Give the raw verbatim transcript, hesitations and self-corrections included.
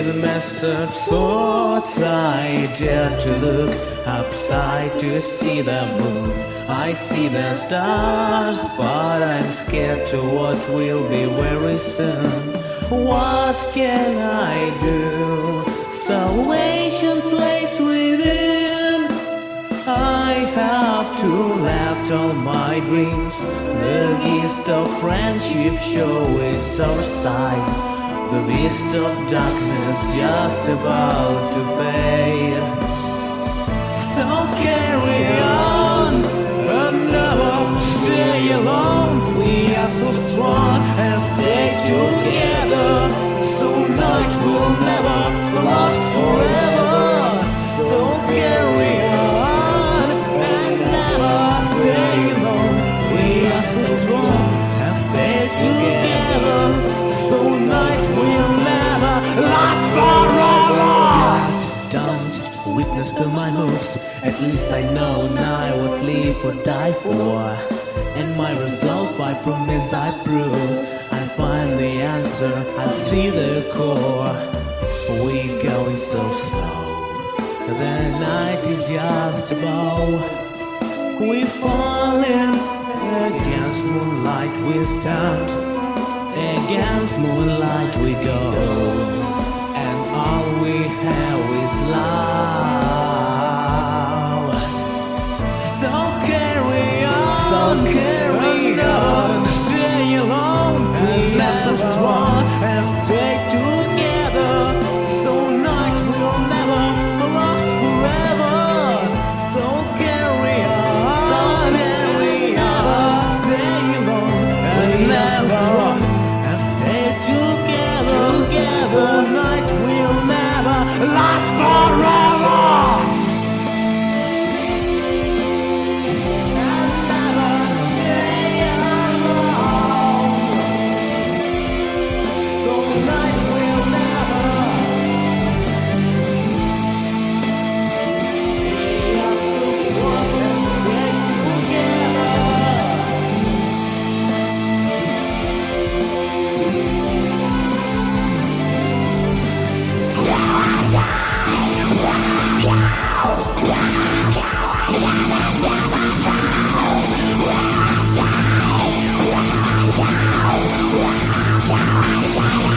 with message thoughts. I dare to look upside to see the moon. I see the stars, but I'm scared to what will be very soon. What can I do? Salvation lays within. I have to left all my dreams. The gift of friendship show its our side. The mist of darkness just about to fade. So carry on and never stay alone. We are so strong and stay together. So night will never last forever. So carry on and never stay alone. We are so strong and stay together. So night will never last forever. But don't witness to my moves. At least I know now what live or die for. And my resolve, I promise I prove. I find the answer, I see the core. We're going so slow. The night is just a bow. We falling against moonlight we stand. Against moonlight we go. And all we have is love. So carry on, so carry on. Stay alone, and let's so strong and stay together. So night will never last forever. So carry on, so carry on. Stay alone, and let's so strong and stay together. Together, so night will never last forever. Die.